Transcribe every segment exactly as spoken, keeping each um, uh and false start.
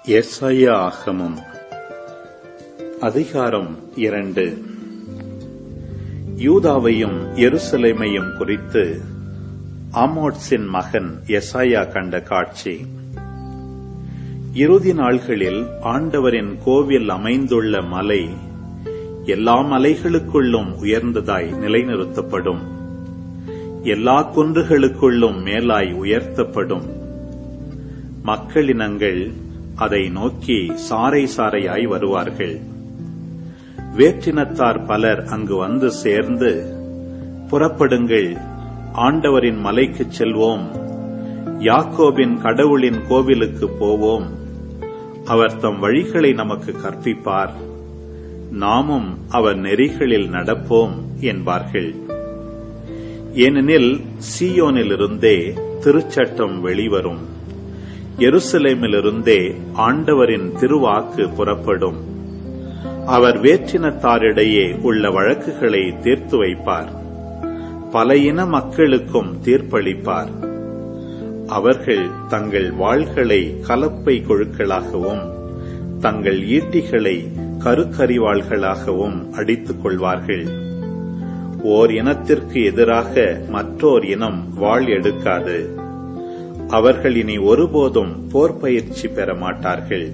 எசாயா ஆகமம் அதிகாரம் இரண்டு. யூதாவையும் எருசலேமையும் குறித்து ஆமோத்சின் மகன் எசாயா கண்ட காட்சி. இறுதி நாள்களில் ஆண்டவரின் கோவில் அமைந்துள்ள மலை எல்லா மலைகளுக்குள்ளும் உயர்ந்ததாய் நிலைநிறுத்தப்படும், எல்லா குன்றுகளுக்குள்ளும் மேலாய் உயர்த்தப்படும். மக்களினங்கள் அதை நோக்கி சாறை சாறையாய் வருவார்கள். வேற்றினத்தார் பலர் அங்கு வந்து சேர்ந்து, புறப்படுங்கள், ஆண்டவரின் மலைக்குச் செல்வோம், யாக்கோபின் கடவுளின் கோவிலுக்கு போவோம், அவர் தம் வழிகளை நமக்கு கற்பிப்பார், நாமும் அவர் நெறிகளில் நடப்போம் என்பார்கள். ஏனெனில் சீயோனிலிருந்தே திருச்சட்டம் வெளிவரும், எருசலேமிலிருந்தே ஆண்டவரின் திருவாக்கு புறப்படும். அவர் வேற்றினத்தாரிடையே உள்ள வழக்குகளை தீர்த்து வைப்பார், பல இன மக்களுக்கும் தீர்ப்பளிப்பார். அவர்கள் தங்கள் வாள்களை கலப்பை கொழுக்களாகவும் தங்கள் ஈட்டிகளை கருக்கரிவாள்களாகவும் அடித்துக் கொள்வார்கள். ஓர் இனத்திற்கு எதிராக மற்றோர் இனம் வாள் எடுக்காது. அவர்கள் இனி ஒருபோதும் போர் பயிற்சி பெற மாட்டார்கள்.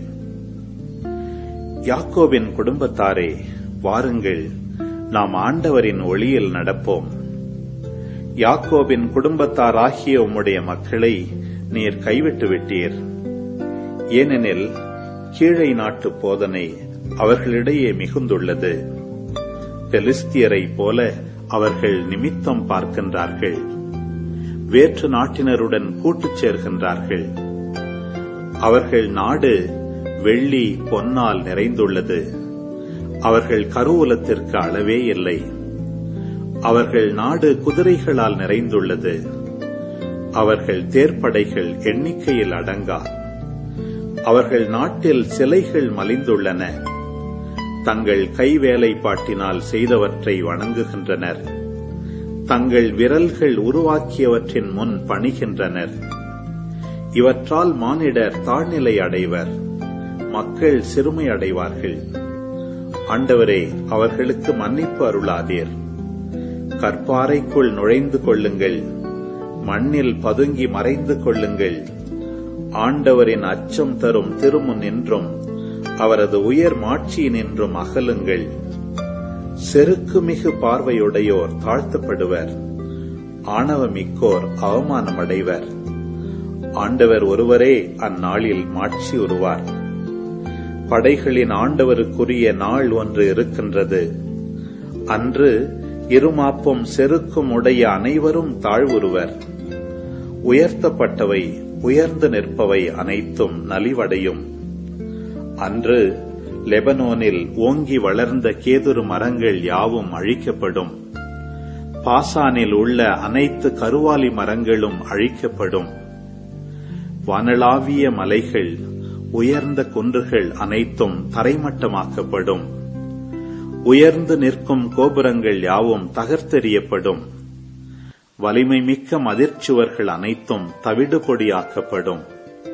யாக்கோபின் குடும்பத்தாரே, வாருங்கள், நாம் ஆண்டவரின் ஒளியில் நடப்போம். யாக்கோபின் குடும்பத்தாராகிய உம்முடைய மக்களை நீர் கைவிட்டு விட்டீர். ஏனெனில் கீழை நாட்டு போதனை அவர்களிடையே மிகுந்துள்ளது. பெலிஸ்தியரைப் போல அவர்கள் நிமித்தம் பார்க்கின்றார்கள், வேற்று நாட்டினருடன் கூட்டுச் சேர்கின்றார்கள். அவர்கள் நாடு வெள்ளி பொன்னால் நிறைந்துள்ளது. அவர்கள் கருவூலத்திற்கு அளவே இல்லை. அவர்கள் நாடு குதிரைகளால் நிறைந்துள்ளது. அவர்கள் தேர்ப்படைகள் எண்ணிக்கையில் அடங்கா. அவர்கள் நாட்டில் சிலைகள் மலிந்துள்ளன. தங்கள் கைவேலைப்பாட்டினால் செய்தவற்றை வணங்குகின்றனர். தங்கள் விரல்கள் உருவாக்கியவற்றின் முன் பணிகின்றனர். இவற்றால் மானிடர் தாழ்நிலை அடைவர், மக்கள் சிறுமை அடைவார்கள். ஆண்டவரே, அவர்களுக்கு மன்னிப்பு அருளாதீர். கற்பாறைக்குள் நுழைந்து கொள்ளுங்கள், மண்ணில் பதுங்கி மறைந்து கொள்ளுங்கள். ஆண்டவரின் அச்சம் தரும் திருமுன் நின்றும் அவரது உயர் மாட்சியினின்றும் அகலுங்கள். செருக்குமிகு பார்வையுடையோர் தாழ்த்தப்படுவர், ஆணவமிக்கோர் அவமானமடைவர். ஆண்டவர் ஒருவரே அந்நாளில் மாட்சி உறுவார். படைகளின் ஆண்டவருக்குரிய நாள் ஒன்று இருக்கின்றது. அன்று இருமாப்பும் செருக்கும் உடைய அனைவரும் தாழ்வுறுவர். உயர்த்தப்பட்டவை உயர்ந்து நிற்பவை அனைத்தும் நலிவடையும். அன்று லெபனோனில் ஓங்கி வளர்ந்த கேதுரு மரங்கள் யாவும் அழிக்கப்படும். பாசானில் உள்ள அனைத்து கருவாலி மரங்களும் அழிக்கப்படும். வானளாவிய மலைகள், உயர்ந்த குன்றுகள் அனைத்தும் தரைமட்டமாக்கப்படும். உயர்ந்து நிற்கும் கோபுரங்கள் யாவும் தகர்த்தெறியப்படும். வலிமை மிக்க மதிர்ச்சுவர்கள் அனைத்தும் தவிடு பொடியாக்கப்படும்.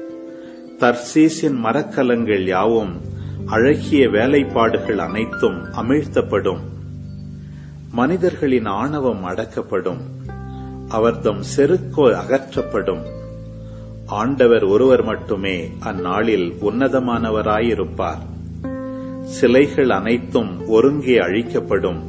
தர்சீசின் மரக்கலங்கள் யாவும், அழகிய வேலைப்பாடுகள் அனைத்தும் அமிழ்த்தப்படும். மனிதர்களின் ஆணவம் அடக்கப்படும், அவர்தம் செருக்கோ அகற்றப்படும். ஆண்டவர் ஒருவர் மட்டுமே அந்நாளில் உன்னதமானவராயிருப்பார். சிலைகள் அனைத்தும் ஒருங்கே அழிக்கப்படும்.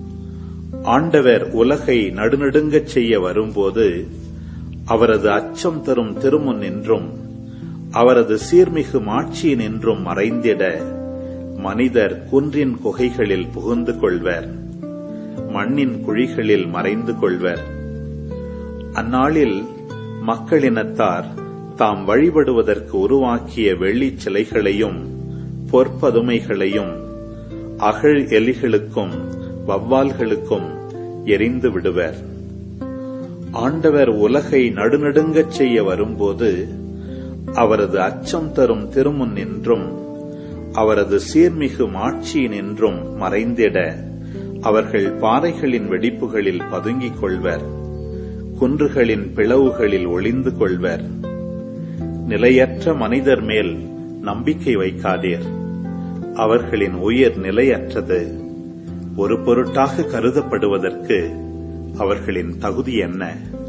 ஆண்டவர் உலகை நடுநடுங்கச் செய்ய வரும்போது அவரது அச்சம் தரும் திருமுன் நின்றும் அவரது சீர்மிகு மாட்சியினின்றும் மறைந்திட மனிதர் குன்றின் குகைகளில் புகுந்து கொள்வர், மண்ணின் குழிகளில் மறைந்து கொள்வர். அந்நாளில் மக்களினத்தார் தாம் வழிபடுவதற்கு உருவாக்கிய வெள்ளிச் சிலைகளையும் பொற்பதுமைகளையும் அகழ் எலிகளுக்கும் வவ்வால்களுக்கும் எரிந்து விடுவர். ஆண்டவர் உலகை நடுநடுங்கச் செய்ய வரும்போது அவரது அச்சம் தரும் திருமுன் நின்றும் அவரது சீர்மிகு மாட்சியினின்றும் மறைந்திட அவர்கள் பாறைகளின் வெடிப்புகளில் பதுங்கிக் கொள்வர், குன்றுகளின் பிளவுகளில் ஒளிந்து கொள்வர். நிலையற்ற மனிதர் மேல் நம்பிக்கை வைக்காதீர். அவர்களின் உயிர் நிலையற்றது. ஒரு பொருட்டாக கருதப்படுவதற்கு அவர்களின் தகுதி என்ன?